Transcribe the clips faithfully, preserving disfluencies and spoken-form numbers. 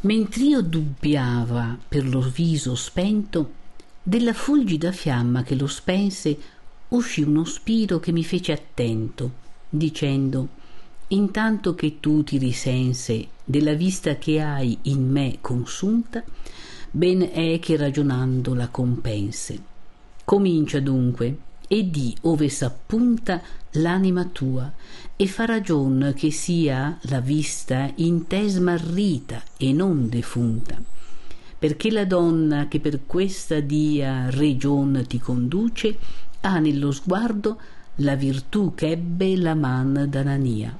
Mentr'io dubbiava per lo viso spento, della fulgida fiamma che lo spense uscì uno spiro che mi fece attento, dicendo: intanto che tu ti risense della vista che hai in me consunta, ben è che ragionando la compense. Comincia dunque e di ove s'appunta l'anima tua, e fa ragion che sia la vista in te smarrita e non defunta, perché la donna che per questa dia region ti conduce ha nello sguardo la virtù ch'ebbe la man d'Anania.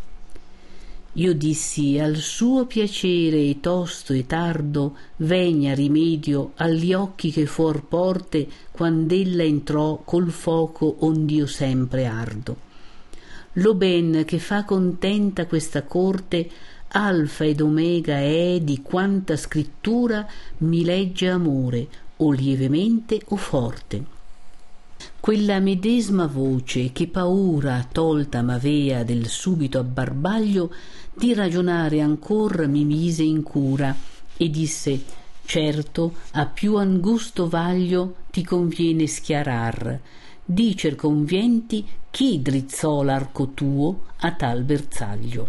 Io dissi al suo piacere e tosto e tardo vegna rimedio agli occhi che fuor porte quand'ella entrò col foco ond'io sempre ardo. Lo ben che fa contenta questa corte alfa ed omega è di quanta scrittura mi legge amore, o lievemente o forte. Quella medesma voce che paura tolta m'avea del subito abbarbaglio di ragionare ancor mi mise in cura e disse: certo a più angusto vaglio ti conviene schiarar, dicer convienti chi drizzò l'arco tuo a tal bersaglio.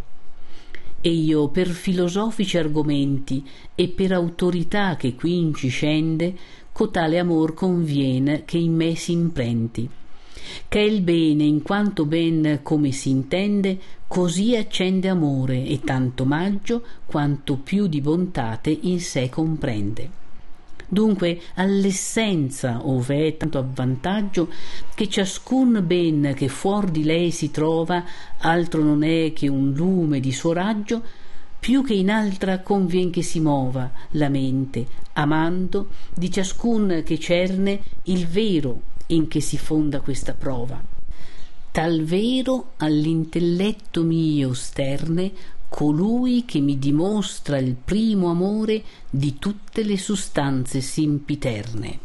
E io per filosofici argomenti e per autorità che quinci scende, cotale amor conviene che in me s'imprenti, che il bene in quanto ben come s'intende, così accende amore e tanto maggio quanto più di bontate in sé comprende. Dunque all'essenza ove è tanto avvantaggio, che ciascun ben che fuor di lei si trova altro non è che un lume di suo raggio, più che in altra convien che si mova la mente, amando di ciascun che cerne il vero in che si fonda questa prova. Tal vero all'intelletto mio sterne colui che mi dimostra il primo amore di tutte le sustanze sempiterne.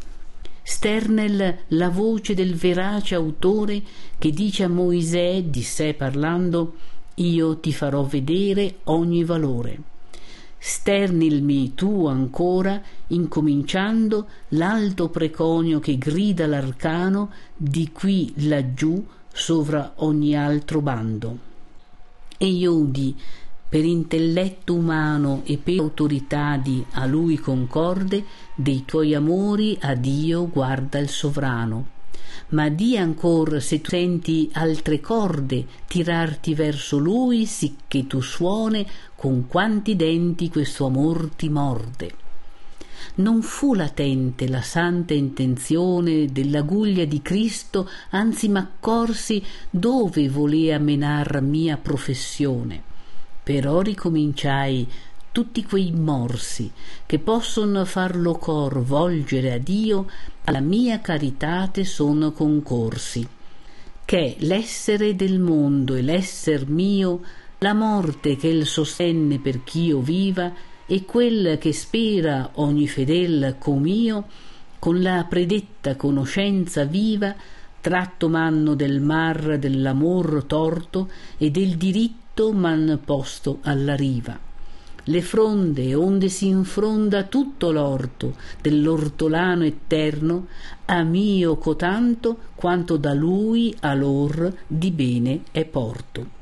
Sternel la voce del verace autore che dice a Moisè di sé parlando: io ti farò vedere ogni valore. Sternilmi tu ancora incominciando l'alto preconio che grida l'arcano di qui laggiù sovra ogni altro bando. E io udi per intelletto umano e per autorità di a lui concorde dei tuoi amori a Dio guarda il sovrano. Ma di ancor se tu senti altre corde tirarti verso lui, sicché tu suone con quanti denti questo amor ti morde. Non fu latente la santa intenzione dell'aguglia di Cristo, anzi m'accorsi dove volea menar mia professione. Però ricominciai tutti quei morsi che posson farlo cor volgere a Dio, alla mia caritate sono concorsi, che l'essere del mondo e l'esser mio, la morte che il sostenne per ch'io viva, e quel che spera ogni fedel com'io, con la predetta conoscenza viva, tratto m'hanno del mar dell'amor torto e del diritto m'han posto alla riva. Le fronde onde s'infronda tutto l'orto dell'ortolano eterno, a mio cotanto quanto da lui a lor di bene è porto.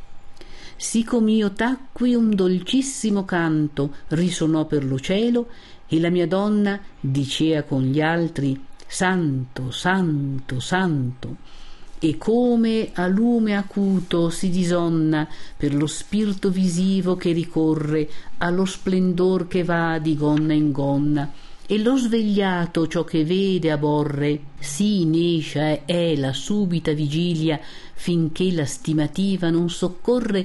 Sì com'io tacqui un dolcissimo canto risonò per lo cielo, e la mia donna dicea con gli altri: santo, santo, santo, e come a lume acuto si disonna per lo spirito visivo che ricorre allo splendor che va di gonna in gonna, e lo svegliato ciò che vede aborre, sì nescia è la subita vigilia finché la stimativa non soccorre.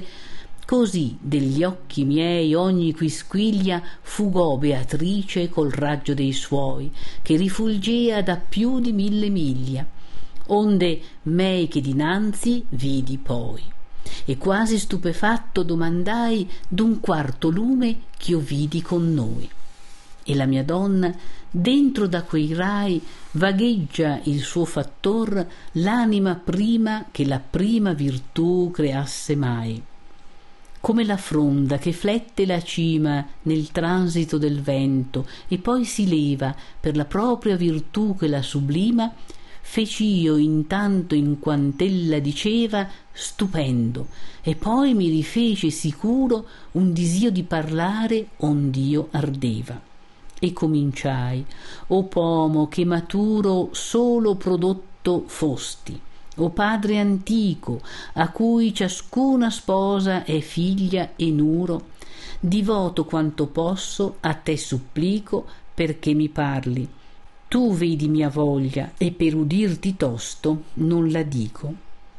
Così degli occhi miei ogni quisquiglia fugò Beatrice col raggio dei suoi, che rifulgea da più di mille miglia, onde mei che dinanzi vidi poi, e quasi stupefatto domandai d'un quarto lume ch'io vidi con noi. E la mia donna dentro da quei rai vagheggia il suo fattor, l'anima prima che la prima virtù creasse mai. come la fronda che flette la cima nel transito del vento e poi si leva per la propria virtù che la sublima, fec'io intanto in quant'ella diceva stupendo, e poi mi rifece sicuro un disio di parlare ond'io ardeva. E cominciai: o pomo che maturo solo prodotto fosti, o padre antico a cui ciascuna sposa è figlia e nuro, divoto quanto posso a te supplico perché mi parli. Tu vedi mia voglia e per udirti tosto non la dico.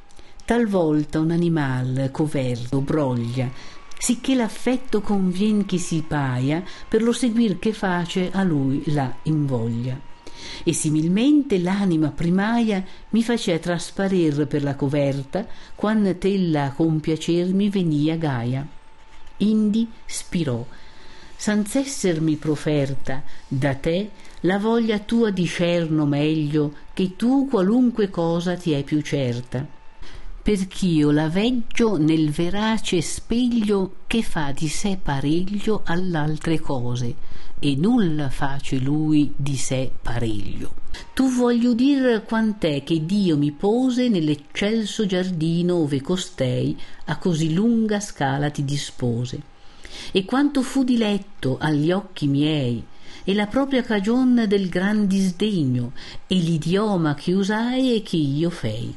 Talvolta un animal coverto broglia, sicché l'affetto convien che si paia per lo seguir che face a lui la invoglia. E similmente l'anima primaia mi facea trasparer per la coverta quant'ella con piacer mi venia gaia. Indi spirò, sanz'essermi proferta da te, la voglia tua discerno meglio che tu qualunque cosa ti è più certa, perch'io la veggio nel verace speglio che fa di sé pareglio all'altre cose, e nulla face lui di sé pareglio. Tu voglio udir quant'è che Dio mi pose nell'eccelso giardino ove costei a così lunga scala ti dispose, e quanto fu diletto agli occhi miei, e la propria cagion del gran disdegno, e l'idioma che usai e che io fei.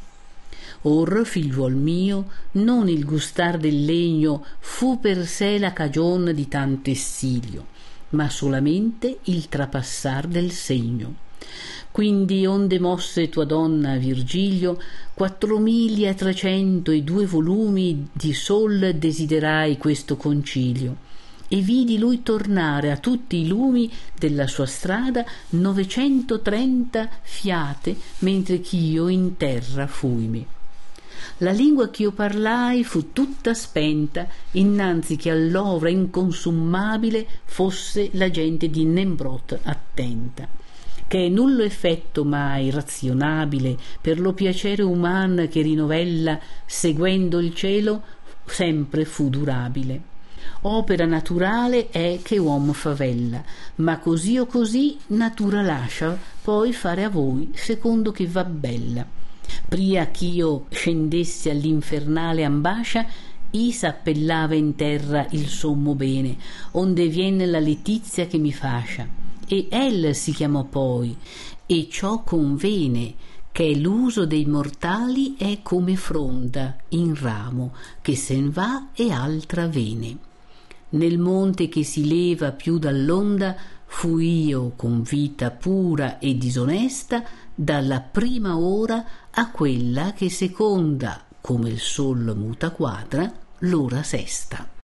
Or, figliuol mio, non il gustar del legno fu per sé la cagion di tanto essilio, ma solamente il trapassar del segno. Quindi onde mosse tua donna Virgilio quattro mili e trecento e due volumi di sol desiderai questo concilio, e vidi lui tornare a tutti i lumi della sua strada novecentotrenta fiate, mentre ch'io in terra fuimi. La lingua ch'io parlai fu tutta spenta innanzi che all'ovra inconsummabile fosse la gente di Nembrot attenta, che è nullo effetto mai razionabile per lo piacere uman che rinovella seguendo il cielo sempre fu durabile. Opera naturale è che uom favella, ma così o così natura lascia poi fare a voi secondo che va bella. Pria ch'io scendessi all'infernale ambascia, i s'appellava in terra il sommo bene, onde viene la letizia che mi fascia, e el si chiamò poi, e ciò convene, che l'uso dei mortali è come fronda in ramo che sen va e altra vene. Nel monte che si leva più dall'onda fui io con vita pura e disonesta dalla prima ora a quella che seconda, come il sol muta quadra, l'ora sesta.